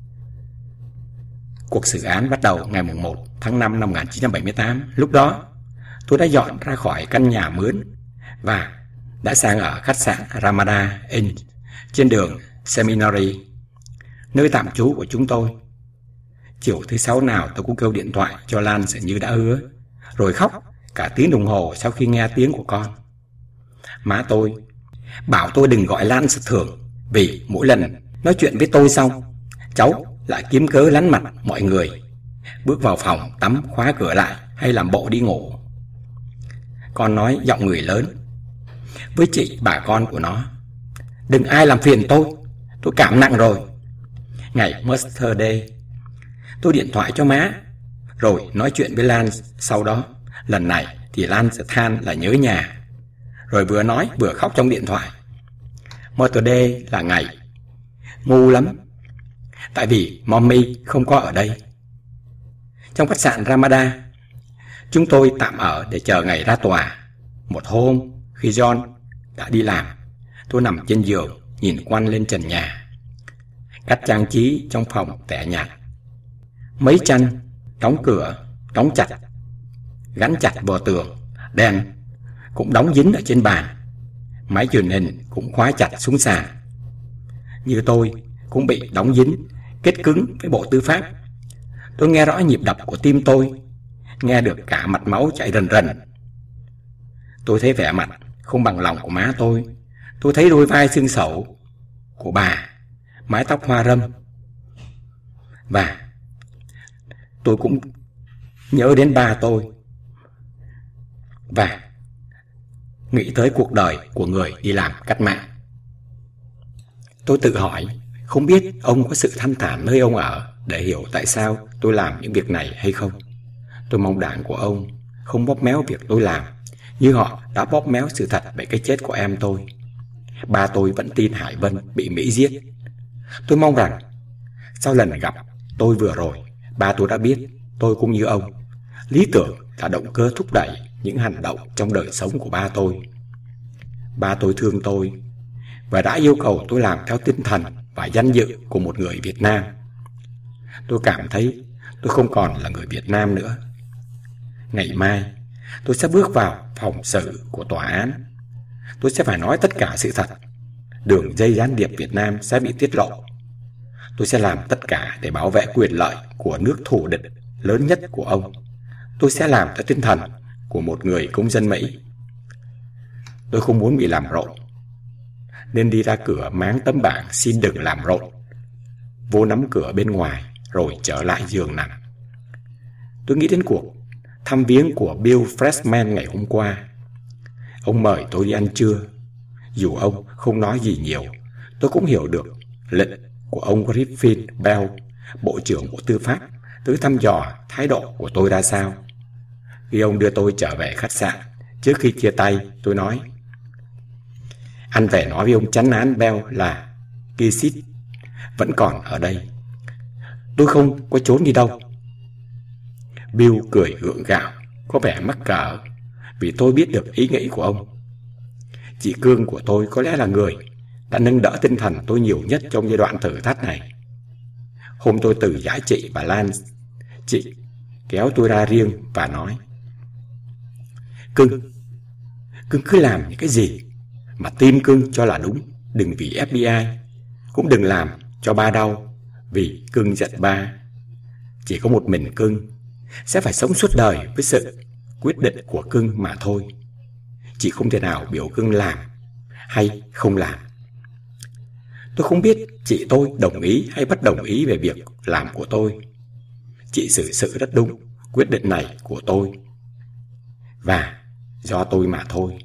Cuộc xử án bắt đầu ngày 1 tháng 5 năm 1978. Lúc đó tôi đã dọn ra khỏi căn nhà mướn và đã sang ở khách sạn Ramada Inn trên đường Seminary, nơi tạm trú của chúng tôi. Chiều thứ 6 nào tôi cũng kêu điện thoại cho Lance như đã hứa, rồi khóc cả tiếng đồng hồ sau khi nghe tiếng của con. Má tôi bảo tôi đừng gọi Lance thường, vì mỗi lần nói chuyện với tôi xong, cháu lại kiếm cớ lánh mặt mọi người, bước vào phòng tắm khóa cửa lại hay làm bộ đi ngủ. Con nói giọng người lớn với chị bà con của nó: đừng ai làm phiền tôi cảm nặng rồi. Ngày Mother's Day, tôi điện thoại cho má rồi nói chuyện với Lance sau đó. Lần này thì Lance than là nhớ nhà, rồi vừa nói vừa khóc trong điện thoại. Mother's Day là ngày ngu lắm, tại vì Mommy không có ở đây. Trong khách sạn Ramada, chúng tôi tạm ở để chờ ngày ra tòa. Một hôm khi John đã đi làm, tôi nằm trên giường nhìn quanh lên trần nhà. Cách trang trí trong phòng tẻ nhạt, mấy tranh đóng cửa đóng chặt, gắn chặt vào tường, đèn cũng đóng dính ở trên bàn, máy truyền hình cũng khóa chặt xuống sàn. Như tôi cũng bị đóng dính, kết cứng với bộ tư pháp. Tôi nghe rõ nhịp đập của tim tôi, nghe được cả mạch máu chạy rần rần. Tôi thấy vẻ mặt không bằng lòng của má tôi. Tôi thấy đôi vai xương xẩu của bà, mái tóc hoa râm. Và tôi cũng nhớ đến ba tôi và nghĩ tới cuộc đời của người đi làm cách mạng. Tôi tự hỏi, không biết ông có sự thanh thản nơi ông ở để hiểu tại sao tôi làm những việc này hay không. Tôi mong đảng của ông không bóp méo việc tôi làm như họ đã bóp méo sự thật về cái chết của em tôi. Ba tôi vẫn tin Hải Vân bị Mỹ giết. Tôi mong rằng sau lần gặp tôi vừa rồi, ba tôi đã biết tôi cũng như ông. Lý tưởng là động cơ thúc đẩy những hành động trong đời sống của ba tôi. Ba tôi thương tôi và đã yêu cầu tôi làm theo tinh thần và danh dự của một người Việt Nam. Tôi cảm thấy tôi không còn là người Việt Nam nữa. Ngày mai tôi sẽ bước vào phòng xử của tòa án. Tôi sẽ phải nói tất cả sự thật. Đường dây gián điệp Việt Nam sẽ bị tiết lộ. Tôi sẽ làm tất cả để bảo vệ quyền lợi của nước thù địch lớn nhất của ông. Tôi sẽ làm theo tinh thần của một người công dân Mỹ. Tôi không muốn bị làm rộn, nên đi ra cửa máng tấm bảng xin đừng làm rộn, vô nắm cửa bên ngoài rồi trở lại giường nằm. Tôi nghĩ đến cuộc thăm viếng của Bill Freshman ngày hôm qua. Ông mời tôi đi ăn trưa. Dù ông không nói gì nhiều, tôi cũng hiểu được lệnh của ông Griffin Bell, Bộ trưởng Bộ Tư pháp, tới thăm dò thái độ của tôi ra sao. Khi ông đưa tôi trở về khách sạn, trước khi chia tay, tôi nói: anh về nói với ông chánh án Bell là Kisit vẫn còn ở đây. Tôi không có trốn đi đâu. Bill cười gượng gạo, có vẻ mắc cỡ, vì tôi biết được ý nghĩ của ông. Chị Cương của tôi có lẽ là người đã nâng đỡ tinh thần tôi nhiều nhất trong giai đoạn thử thách này. Hôm tôi từ giãi chị bà Lan, chị kéo tôi ra riêng và nói: Cưng cứ làm những cái gì mà tim Cưng cho là đúng. Đừng vì FBI, cũng đừng làm cho ba đau vì Cưng giận ba. Chỉ có một mình Cưng sẽ phải sống suốt đời với sự quyết định của Cưng mà thôi. Chị không thể nào biểu Cưng làm hay không làm. Tôi không biết chị tôi đồng ý hay bất đồng ý về việc làm của tôi. Chị xử sự rất đúng quyết định này của tôi, và do tôi mà thôi.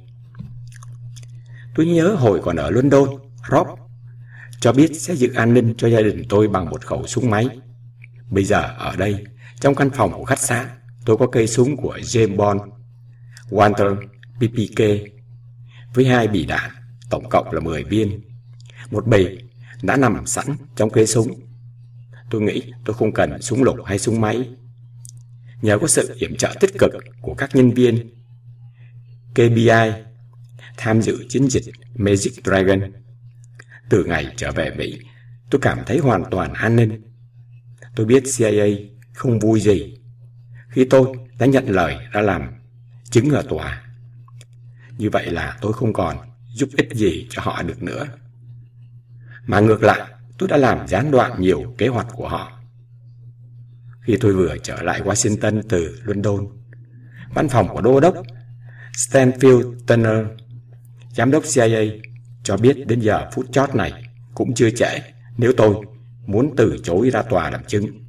Tôi nhớ hồi còn ở London, Rob cho biết sẽ giữ an ninh cho gia đình tôi bằng một khẩu súng máy. Bây giờ ở đây, trong căn phòng của khách sạn, tôi có cây súng của James Bond, Walter PPK, với 2 bì đạn, tổng cộng là 10 viên. Một bì đã nằm sẵn trong cây súng. Tôi nghĩ tôi không cần súng lục hay súng máy. Nhờ có sự yểm trợ tích cực của các nhân viên KBI tham dự chiến dịch Magic Dragon, từ ngày trở về Mỹ, tôi cảm thấy hoàn toàn an ninh. Tôi biết CIA không vui gì khi tôi đã nhận lời ra làm chứng ở tòa. Như vậy là tôi không còn giúp ích gì cho họ được nữa, mà ngược lại tôi đã làm gián đoạn nhiều kế hoạch của họ. Khi tôi vừa trở lại Washington từ London, văn phòng của đô đốc Stanfield Turner, giám đốc CIA, cho biết đến giờ phút chót này cũng chưa trễ nếu tôi muốn từ chối ra tòa làm chứng.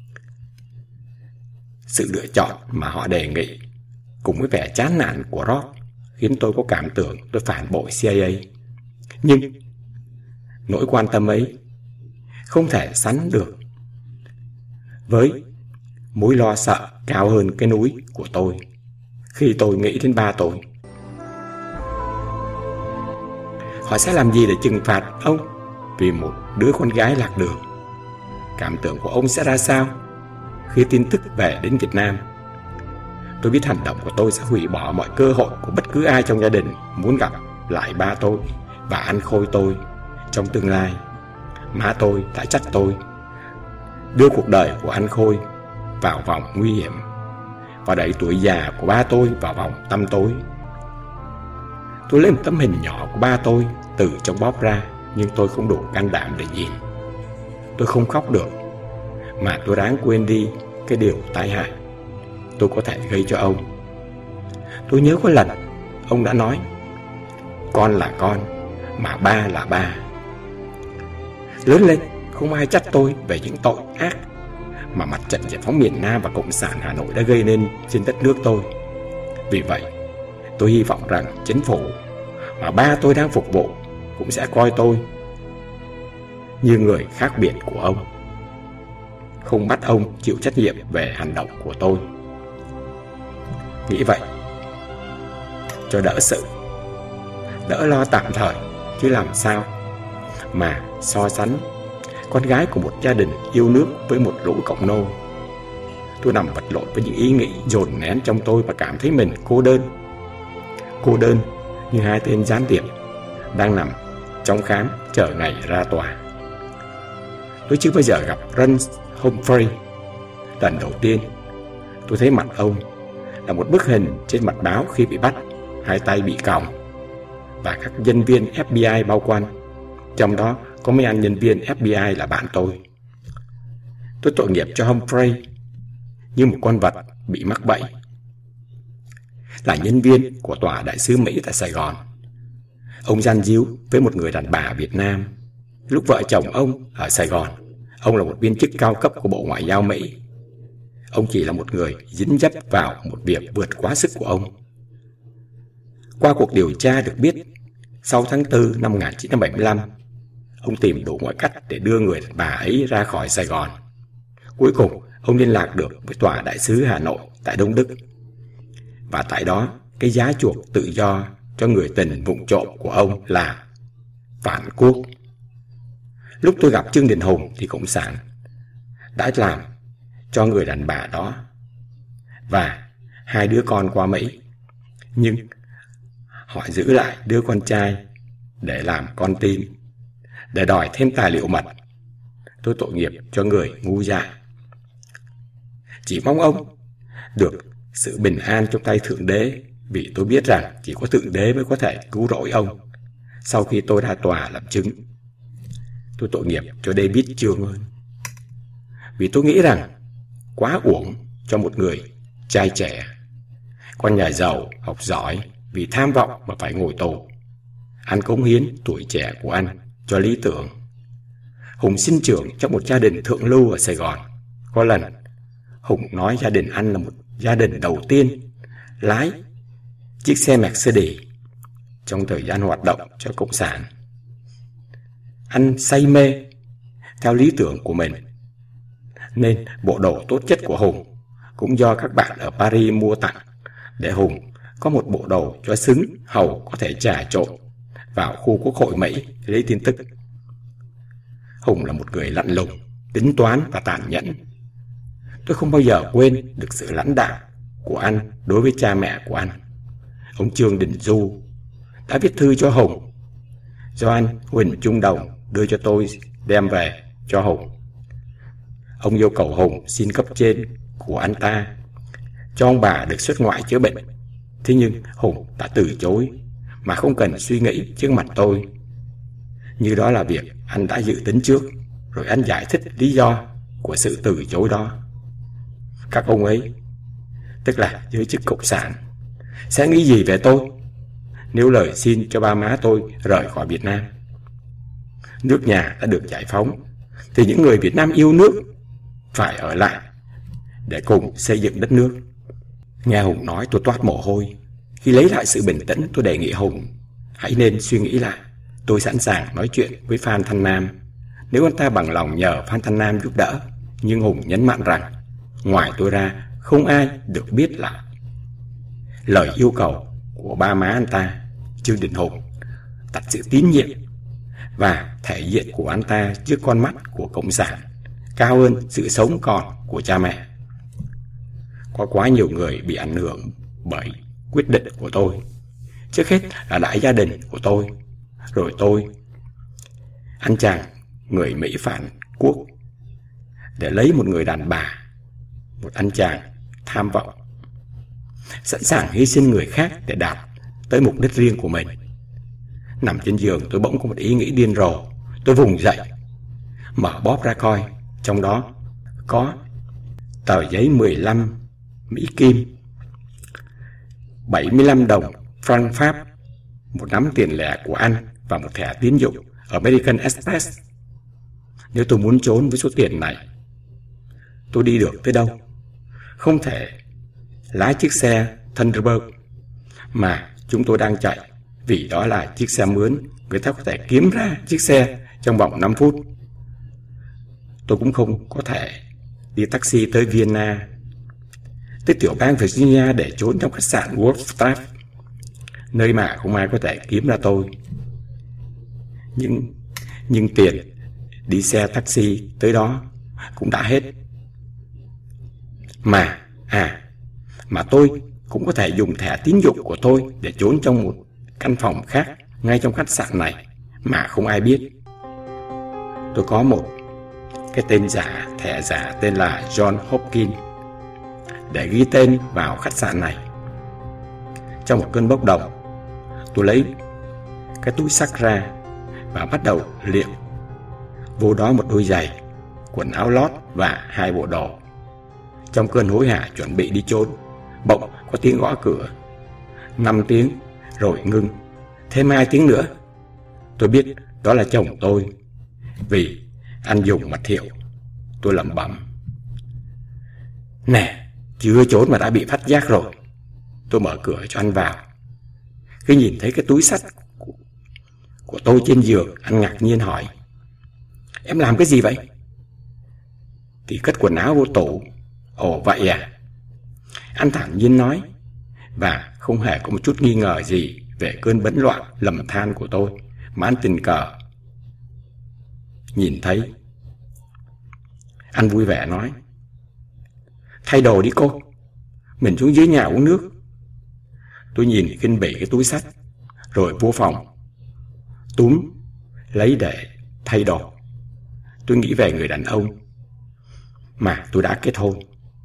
Sự lựa chọn mà họ đề nghị cùng với vẻ chán nản của Ross khiến tôi có cảm tưởng tôi phản bội CIA. Nhưng nỗi quan tâm ấy không thể sánh được với mối lo sợ cao hơn cái núi của tôi khi tôi nghĩ đến ba tôi. Họ sẽ làm gì để trừng phạt ông vì một đứa con gái lạc đường? Cảm tưởng của ông sẽ ra sao khi tin tức về đến Việt Nam? Tôi biết hành động của tôi sẽ hủy bỏ mọi cơ hội của bất cứ ai trong gia đình muốn gặp lại ba tôi và anh Khôi tôi trong tương lai. Má tôi đã trách tôi đưa cuộc đời của anh Khôi vào vòng nguy hiểm và đẩy tuổi già của ba tôi vào vòng tăm tối. Tôi lấy một tấm hình nhỏ của ba tôi từ trong bóp ra, nhưng tôi không đủ can đảm để nhìn. Tôi không khóc được, mà tôi ráng quên đi cái điều tai hại tôi có thể gây cho ông. Tôi nhớ có lần ông đã nói: con là con, mà ba là ba. Lớn lên, không ai trách tôi về những tội ác mà Mặt trận Giải phóng miền Nam và Cộng sản Hà Nội đã gây nên trên đất nước tôi. Vì vậy, tôi hy vọng rằng chính phủ mà ba tôi đang phục vụ cũng sẽ coi tôi như người khác biệt của ông, không bắt ông chịu trách nhiệm về hành động của tôi. Nghĩ vậy cho đỡ sự, đỡ lo tạm thời, chứ làm sao mà so sánh con gái của một gia đình yêu nước với một lũ cộng nô. Tôi nằm vật lộn với những ý nghĩ dồn nén trong tôi và cảm thấy mình cô đơn như 2 tên gián điệp đang nằm trong khám chờ ngày ra tòa. Tôi chưa bao giờ gặp Rance Humphrey. Lần đầu tiên tôi thấy mặt ông là một bức hình trên mặt báo khi bị bắt, 2 tay bị còng và các nhân viên FBI bao quanh, trong đó có mấy anh nhân viên FBI là bạn tôi. Tôi tội nghiệp cho Humphrey như một con vật bị mắc bẫy. Là nhân viên của tòa đại sứ Mỹ tại Sài Gòn, ông gian díu với một người đàn bà Việt Nam. Lúc vợ chồng ông ở Sài Gòn, ông là một viên chức cao cấp của Bộ Ngoại giao Mỹ. Ông chỉ là một người dính dấp vào một việc vượt quá sức của ông. Qua cuộc điều tra được biết, sau tháng 4 năm 1975, ông tìm đủ mọi cách để đưa người đàn bà ấy ra khỏi Sài Gòn. Cuối cùng, ông liên lạc được với tòa đại sứ Hà Nội tại Đông Đức. Và tại đó, cái giá chuộc tự do cho người tình vụng trộm của ông là phản quốc. Lúc tôi gặp Trương Đình Hùng thì Cộng sản đã làm cho người đàn bà đó và 2 đứa con qua Mỹ, nhưng họ giữ lại đứa con trai để làm con tin, để đòi thêm tài liệu mật. Tôi tội nghiệp cho người ngu dại. Chỉ mong ông được sự bình an trong tay Thượng Đế, vì tôi biết rằng chỉ có Thượng Đế mới có thể cứu rỗi ông sau khi tôi ra tòa làm chứng. Tôi tội nghiệp cho David Trương hơn, vì tôi nghĩ rằng quá uổng cho một người trai trẻ, con nhà giàu, học giỏi, vì tham vọng mà phải ngồi tù. Anh cống hiến tuổi trẻ của anh cho lý tưởng. Hùng sinh trưởng trong một gia đình thượng lưu ở Sài Gòn. Có lần Hùng nói gia đình anh là một gia đình đầu tiên lái chiếc xe Mercedes trong thời gian hoạt động cho Cộng sản. Anh say mê theo lý tưởng của mình, nên bộ đồ tốt nhất của Hùng cũng do các bạn ở Paris mua tặng, để Hùng có một bộ đồ cho xứng hầu có thể trà trộn vào khu Quốc hội Mỹ lấy tin tức. Hùng là một người lạnh lùng, tính toán và tàn nhẫn. Tôi không bao giờ quên được sự lãnh đạm của anh đối với cha mẹ của anh. Ông Trương Đình Du đã viết thư cho Hùng, do anh Huỳnh Trung Đồng đưa cho tôi đem về cho Hùng. Ông yêu cầu Hùng xin cấp trên của anh ta cho ông bà được xuất ngoại chữa bệnh. Thế nhưng Hùng đã từ chối mà không cần suy nghĩ trước mặt tôi, như đó là việc anh đã dự tính trước. Rồi anh giải thích lý do của sự từ chối đó. Các ông ấy, tức là giới chức Cộng sản, sẽ nghĩ gì về tôi nếu lời xin cho ba má tôi rời khỏi Việt Nam? Nước nhà đã được giải phóng, thì những người Việt Nam yêu nước phải ở lại để cùng xây dựng đất nước. Nghe Hùng nói tôi toát mồ hôi. Khi lấy lại sự bình tĩnh, tôi đề nghị Hùng hãy nên suy nghĩ lại. Tôi sẵn sàng nói chuyện với Phan Thanh Nam nếu anh ta bằng lòng nhờ Phan Thanh Nam giúp đỡ. Nhưng Hùng nhấn mạnh rằng ngoài tôi ra không ai được biết là lời yêu cầu của ba má anh ta, Trương Đình Hùng, đặt sự tín nhiệm và thể diện của anh ta trước con mắt của Cộng sản cao hơn sự sống còn của cha mẹ. Có quá nhiều người bị ảnh hưởng bởi quyết định của tôi. Trước hết là đại gia đình của tôi, rồi tôi, anh chàng người Mỹ phản quốc, để lấy một người đàn bà, một anh chàng tham vọng, sẵn sàng hy sinh người khác để đạt tới mục đích riêng của mình. Nằm trên giường, tôi bỗng có một ý nghĩ điên rồ. Tôi vùng dậy, mở bóp ra coi. Trong đó có tờ giấy 15 Mỹ Kim, 75 đồng franc Pháp, một nắm tiền lẻ của anh và một thẻ tín dụng American Express. Nếu tôi muốn trốn với số tiền này, tôi đi được tới đâu? Không thể lái chiếc xe Thunderbird mà chúng tôi đang chạy, vì đó là chiếc xe mướn. Người ta có thể kiếm ra chiếc xe trong vòng 5 phút. Tôi cũng không có thể đi taxi tới Vienna, tới tiểu bang Virginia để trốn trong khách sạn Wolfstraff, nơi mà không ai có thể kiếm ra tôi. Nhưng tiền đi xe taxi tới đó cũng đã hết. Mà tôi cũng có thể dùng thẻ tín dụng của tôi để trốn trong một căn phòng khác ngay trong khách sạn này mà không ai biết. Tôi có một cái tên giả, thẻ giả tên là John Hopkins, để ghi tên vào khách sạn này. Trong một cơn bốc đồng, tôi lấy cái túi xách ra và bắt đầu liệm vô đó một đôi giày quần áo lót và 2 bộ đồ. Trong cơn hối hả chuẩn bị đi chốn, bỗng có tiếng gõ cửa. 5 tiếng, rồi ngưng. Thêm 2 tiếng nữa. Tôi biết đó là chồng tôi, vì anh dùng mật hiệu. Tôi lẩm bẩm: "Nè, chưa trốn mà đã bị phát giác rồi." Tôi mở cửa cho anh vào. Khi nhìn thấy cái túi xách của tôi trên giường, anh ngạc nhiên hỏi: "Em làm cái gì vậy?" "Thì cất quần áo vô tủ." "Ồ vậy à?" Anh thản nhiên nói, và không hề có một chút nghi ngờ gì về cơn bấn loạn lầm than của tôi mà anh tình cờ nhìn thấy. Anh vui vẻ nói: "Thay đồ đi cô, mình xuống dưới nhà uống nước." Tôi nhìn khinh bỉ cái túi xách, rồi vô phòng túm lấy để thay đồ. Tôi nghĩ về người đàn ông mà tôi đã kết hôn.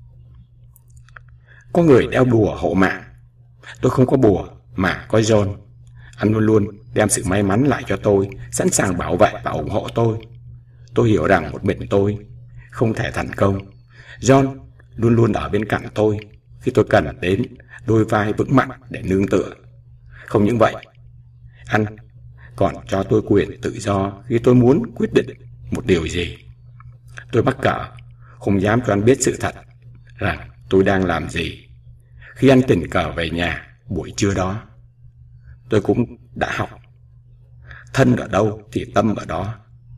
Có người đeo bùa hộ mạng. Tôi không có bùa, mà có John. Anh luôn luôn đem sự may mắn lại cho tôi, sẵn sàng bảo vệ và ủng hộ tôi. Tôi hiểu rằng một mình tôi không thể thành công. John luôn luôn ở bên cạnh tôi khi tôi cần đến đôi vai vững mạnh để nương tựa. Không những vậy, anh còn cho tôi quyền tự do khi tôi muốn quyết định một điều gì. Tôi mắc cỡ, không dám cho anh biết sự thật rằng tôi đang làm gì. Khi anh tình cờ về nhà buổi trưa đó, tôi cũng đã học: thân ở đâu thì tâm ở đó.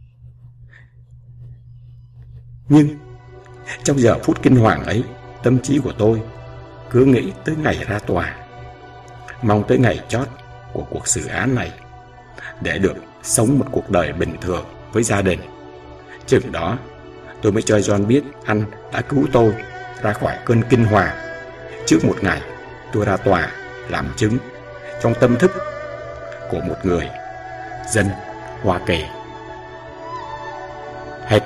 Nhưng trong giờ phút kinh hoàng ấy, tâm trí của tôi cứ nghĩ tới ngày ra tòa, mong tới ngày chót của cuộc xử án này, để được sống một cuộc đời bình thường với gia đình. Chừng đó tôi mới cho John biết anh đã cứu tôi ra khỏi cơn kinh hoàng trước một ngày tôi ra tòa làm chứng trong tâm thức của một người dân Hoa Kỳ. Hết.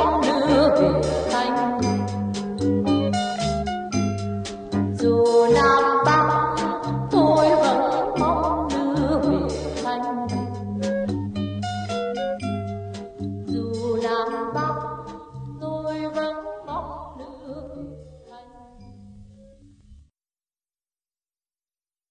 Dù